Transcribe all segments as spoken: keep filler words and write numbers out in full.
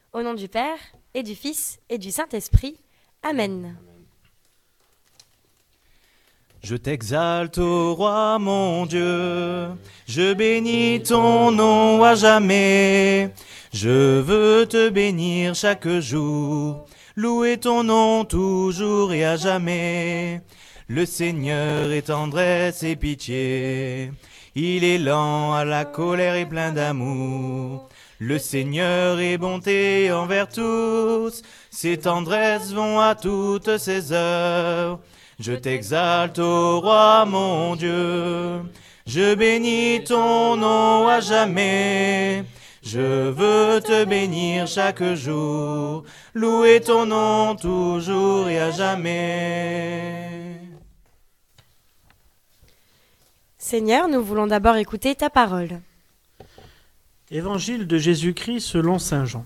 Au nom du Père, et du Fils, et du Saint-Esprit. Amen. Je t'exalte, ô roi mon Dieu, je bénis ton nom à jamais. Je veux te bénir chaque jour, louer ton nom toujours et à jamais. Le Seigneur est tendresse et pitié, il est lent à la colère et plein d'amour. Le Seigneur est bonté envers tous, ses tendresses vont à toutes ses œuvres. Je t'exalte, ô roi mon Dieu, je bénis ton nom à jamais. Je veux te bénir chaque jour, louer ton nom toujours et à jamais. Seigneur, nous voulons d'abord écouter ta parole. Évangile de Jésus-Christ selon saint Jean.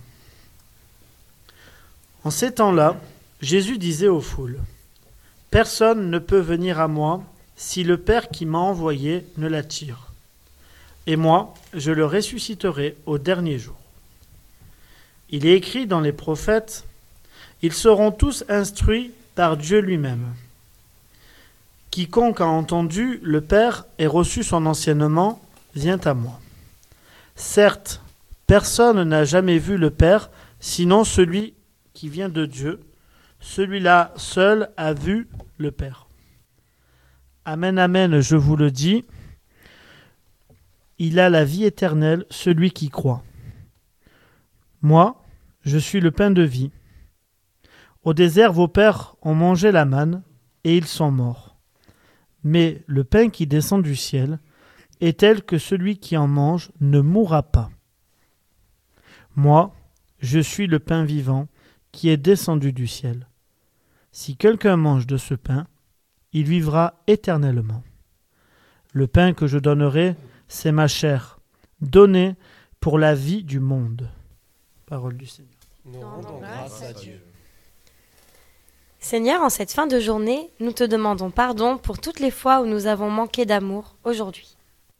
En ces temps-là, Jésus disait aux foules : « Personne ne peut venir à moi si le Père qui m'a envoyé ne l'attire. Et moi, je le ressusciterai au dernier jour. » Il est écrit dans les prophètes : « Ils seront tous instruits par Dieu lui-même. Quiconque a entendu le Père et reçu son enseignement vient à moi. Certes, personne n'a jamais vu le Père, sinon celui qui vient de Dieu. Celui-là seul a vu le Père. Amen, amen, je vous le dis, il a la vie éternelle, celui qui croit. Moi, je suis le pain de vie. Au désert, vos pères ont mangé la manne, et ils sont morts. Mais le pain qui descend du ciel est tel que celui qui en mange ne mourra pas. Moi, je suis le pain vivant qui est descendu du ciel. Si quelqu'un mange de ce pain, il vivra éternellement. Le pain que je donnerai, c'est ma chair, donnée pour la vie du monde. » Parole du Seigneur. Nous rendons grâce à Dieu. Seigneur, en cette fin de journée, nous te demandons pardon pour toutes les fois où nous avons manqué d'amour aujourd'hui.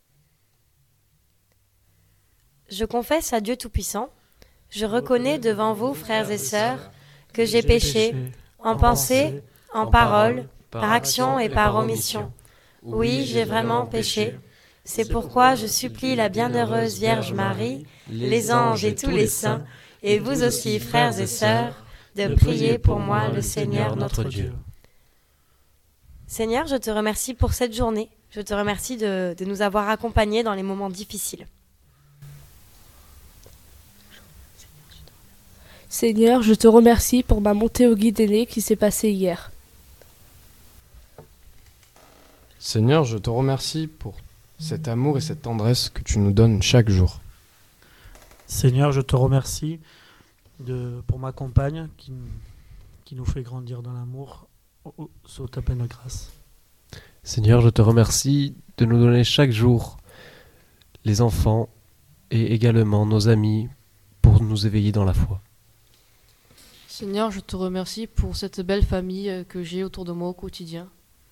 Je confesse à Dieu Tout-Puissant, je reconnais devant vous, frères et sœurs, que j'ai péché en pensée, en parole, par action et par omission. Oui, j'ai vraiment péché. C'est pourquoi je supplie la bienheureuse Vierge Marie, les anges et tous les saints, et vous aussi, frères et sœurs, de prier pour moi le Seigneur notre Dieu. Seigneur, je te remercie pour cette journée. Je te remercie de, de nous avoir accompagnés dans les moments difficiles. Seigneur, je te remercie pour ma montée au guide aîné qui s'est passée hier. Seigneur, je te remercie pour cet amour et cette tendresse que tu nous donnes chaque jour. Seigneur, je te remercie de, pour ma compagne qui, qui nous fait grandir dans l'amour sous ta pleine grâce. Seigneur, je te remercie de nous donner chaque jour les enfants et également nos amis pour nous éveiller dans la foi. Seigneur, je te remercie pour cette belle famille que j'ai autour de moi au quotidien.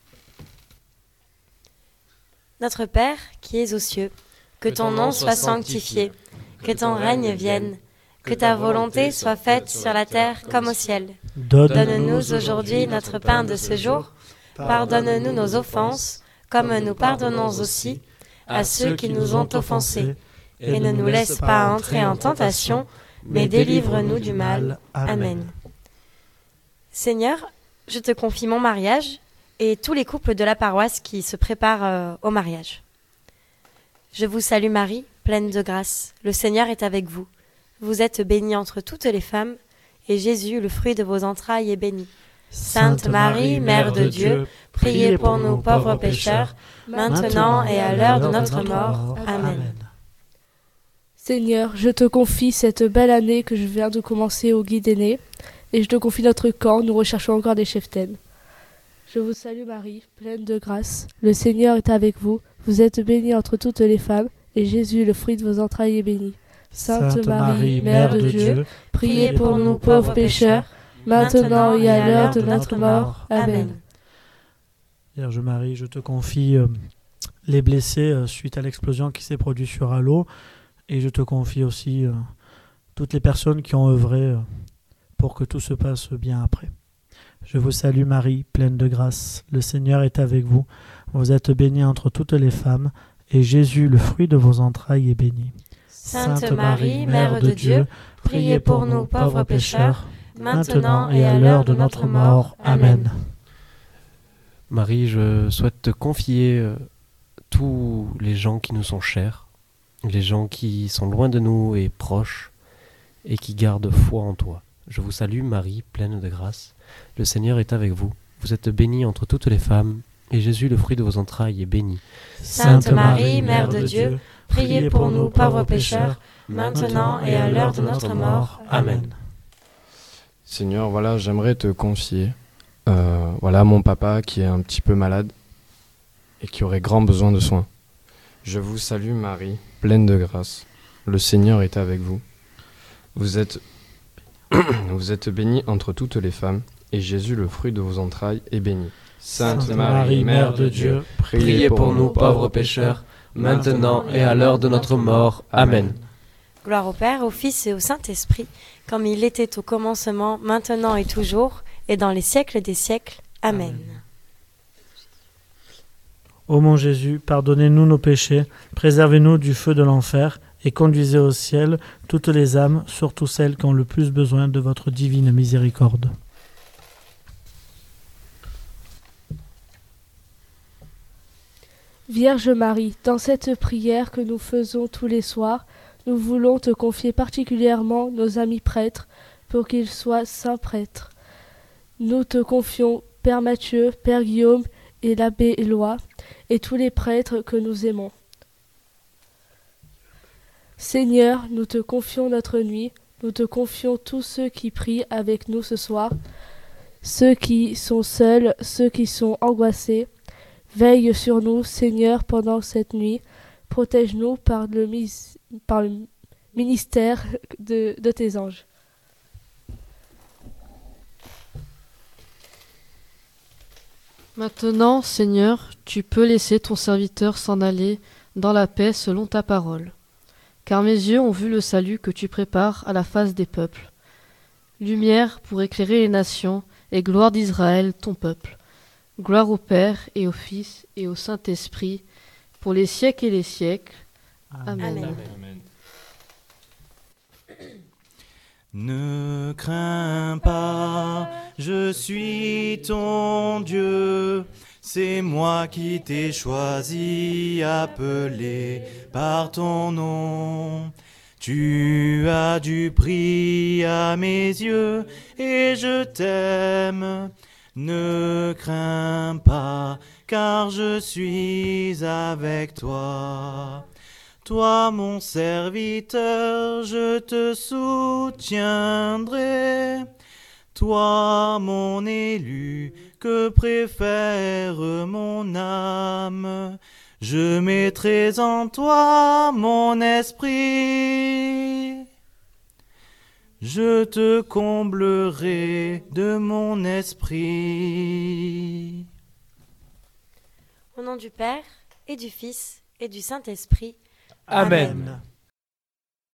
Notre Père, qui es aux cieux, que ton nom soit sanctifié, que ton règne vienne, que ta volonté soit faite sur la terre comme au ciel. Donne-nous aujourd'hui notre pain de ce jour. Pardonne-nous nos offenses, comme nous pardonnons aussi à ceux qui nous ont offensés. Et ne nous laisse pas entrer en tentation, mais délivre-nous du mal. Amen. Seigneur, je te confie mon mariage et tous les couples de la paroisse qui se préparent euh, au mariage. Je vous salue Marie, pleine de grâce. Le Seigneur est avec vous. Vous êtes bénie entre toutes les femmes, et Jésus, le fruit de vos entrailles, est béni. Sainte Marie, Mère de Dieu, priez pour nous pauvres pécheurs, maintenant et à l'heure de notre mort. Amen. Seigneur, je te confie cette belle année que je viens de commencer au guide aîné, et je te confie notre camp, nous recherchons encore des cheftaines. Je vous salue Marie, pleine de grâce. Le Seigneur est avec vous. Vous êtes bénie entre toutes les femmes, et Jésus, le fruit de vos entrailles, est béni. Sainte, Sainte Marie, Mère de Dieu, priez pour nous pauvres pécheurs, maintenant et à l'heure de notre mort. Amen. Vierge Marie, je te confie euh, les blessés euh, suite à l'explosion qui s'est produite sur Allo, et je te confie aussi euh, toutes les personnes qui ont œuvré pour que tout se passe bien après. Je vous salue Marie, pleine de grâce. Le Seigneur est avec vous. Vous êtes bénie entre toutes les femmes, et Jésus, le fruit de vos entrailles, est béni. Sainte Marie, Mère de Dieu, priez pour nous pauvres pécheurs, maintenant et à l'heure de notre mort. Amen. Marie, je souhaite te confier euh, tous les gens qui nous sont chers, les gens qui sont loin de nous et proches, et qui gardent foi en toi. Je vous salue Marie, pleine de grâce. Le Seigneur est avec vous. Vous êtes bénie entre toutes les femmes, et Jésus, le fruit de vos entrailles, est béni. Sainte Marie, Mère de Dieu, priez pour nous pauvres pécheurs, maintenant et à l'heure de notre mort. Amen. Seigneur, voilà, j'aimerais te confier, euh, voilà, mon papa qui est un petit peu malade et qui aurait grand besoin de soins. Je vous salue Marie, pleine de grâce. Le Seigneur est avec vous. Vous êtes, vous êtes bénie entre toutes les femmes, et Jésus, le fruit de vos entrailles, est béni. Sainte Marie, Mère de Dieu, priez pour nous pauvres pécheurs, maintenant et à l'heure de notre mort. Amen. Gloire au Père, au Fils et au Saint-Esprit, comme il était au commencement, maintenant et toujours, et dans les siècles des siècles. Amen. Ô mon Jésus, pardonnez-nous nos péchés, préservez-nous du feu de l'enfer, et conduisez au ciel toutes les âmes, surtout celles qui ont le plus besoin de votre divine miséricorde. Vierge Marie, dans cette prière que nous faisons tous les soirs, nous voulons te confier particulièrement nos amis prêtres, pour qu'ils soient saints prêtres. Nous te confions Père Mathieu, Père Guillaume et l'abbé Éloi, et tous les prêtres que nous aimons. Seigneur, nous te confions notre nuit, nous te confions tous ceux qui prient avec nous ce soir, ceux qui sont seuls, ceux qui sont angoissés. Veille sur nous, Seigneur, pendant cette nuit. Protège-nous par le, mis- par le ministère de, de tes anges. Maintenant, Seigneur, tu peux laisser ton serviteur s'en aller dans la paix selon ta parole. Car mes yeux ont vu le salut que tu prépares à la face des peuples. Lumière pour éclairer les nations et gloire d'Israël, ton peuple. Gloire au Père et au Fils et au Saint-Esprit, pour les siècles et les siècles. Amen. Amen. Amen. Ne crains pas, je suis ton Dieu, c'est moi qui t'ai choisi, appelé par ton nom. Tu as du prix à mes yeux et je t'aime. Ne crains pas, car je suis avec toi. Toi, mon serviteur, je te soutiendrai. Toi, mon élu, que préfère mon âme. Je mettrai en toi mon esprit. Je te comblerai de mon esprit. Au nom du Père, et du Fils, et du Saint-Esprit. Amen. Amen.